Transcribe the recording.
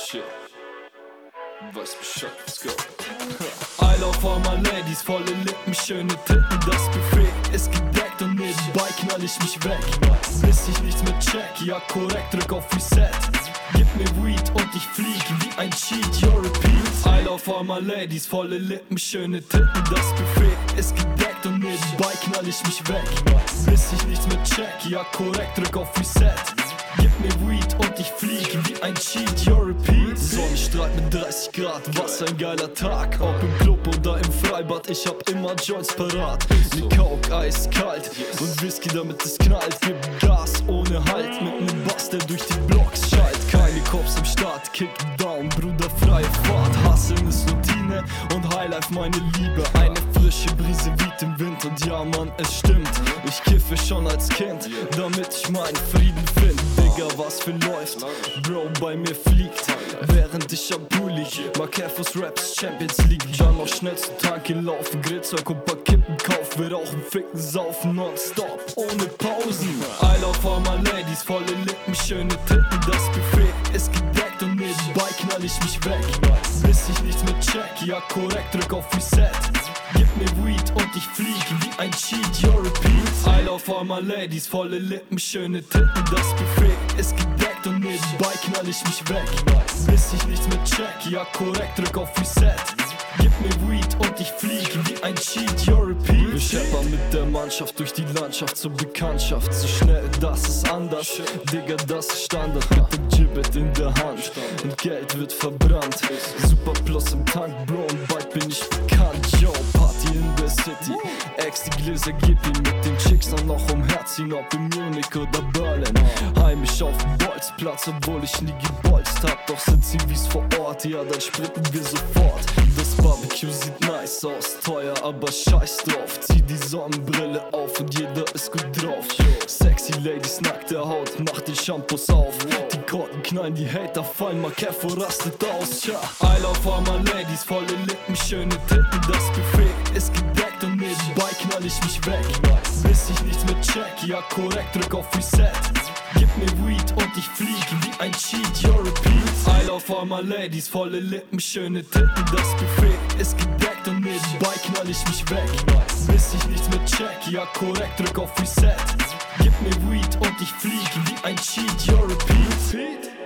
Shit. Weiß Bescheid, let's go. I love all my ladies, volle Lippen, schöne Titten. Das Buffet ist gedeckt und nebenbei knall ich mich weg. Bis ich nichts mehr check, ja korrekt, drück auf Reset. Gib mir Weed und ich flieg wie ein Cheat, you're repeat. I love all my ladies, volle Lippen, schöne Titten. Das Buffet ist gedeckt und nebenbei knall ich mich weg. Bis ich nichts mehr check, ja korrekt, drück auf Reset. Gib mir Weed und ich flieg wie ein Cheat, you're repeat. Sonnenstrahl mit 30 Grad, was ein geiler Tag. Ob im Club oder im Freibad, ich hab immer Joints parat. Mir Coke eiskalt und Whisky, damit es knallt. Gib Gas ohne Halt mit nem Bass, der durch die Blocks schallt. Keine Cops im Start, kick down, Bruder, freie Fahrt. Hustlen ist Routine und Highlife meine Liebe. Eine frische Brise weht im Wind und ja Mann, es stimmt. Ich kiffe schon als Kind, damit ich meinen Frieden find. Digga, was für läuft, Bro, bei mir fliegt. Während ich am Pool lieg, Markefos Raps Champions League. Dann noch schnell zur Tanke laufen, Grillzeug und paar Kippen kaufen. Wir rauchen, ficken, saufen, nonstop, ohne Pausen. I love all my ladies, volle Lippen, schöne Titten. Das Buffet ist gedeckt und nebenbei knall ich mich weg. Bis ich nichts mehr check, ja korrekt, drück auf Reset. Gib mir Weed und ich flieg wie ein Cheat, you're repeat. I love all my ladies, volle Lippen, schöne Titten. Das Buffet ist gedeckt und nebenbei knall ich mich weg. Bis ich nichts mehr check, ja korrekt, drück auf Reset. Gib mir Weed und ich flieg wie ein Cheat, you're repeat. Wir scheppern mit der Mannschaft durch die Landschaft zur Bekanntschaft. So schnell, das ist anders, Digga, das ist Standard. Mit dem Gibbet in der Hand und Geld wird verbrannt. Super Plus im Tank, Bro, und bald bin ich bekannt. Yo, Party in der City, Ex die Gläser gib ihm. Mit den Chicks dann noch umherziehen, ob in Munich oder Berlin. Heimisch auf dem Bolzplatz, obwohl ich nie gebolzt hab. Doch sind sie wie's vor Ort, ja dann spritten wir sofort. Das Barbecue sieht nice aus, teuer, aber scheiß drauf. Zieh die Sonnenbrille auf und jeder ist gut drauf. Sexy Ladies, nackte Haut, mach die Shampoos auf. Die Korten knallen, die Hater fallen, Markefo rastet aus. I love all my ladies, volle Lippen, schöne Titten. Das Buffet ist gedeckt und nebenbei knall ich mich weg. Bis ich nichts mehr check, ja korrekt, drück auf Reset. Gib mir Weed und ich flieg wie ein Cheat, you're repeat. I love all my ladies, volle Lippen, schöne Titten. Das Buffet ist gedeckt und nebenbei knall ich mich weg. Bis ich nichts mehr check, ja korrekt, drück auf Reset. Gib mir Weed und ich flieg wie ein Cheat, you're repeat.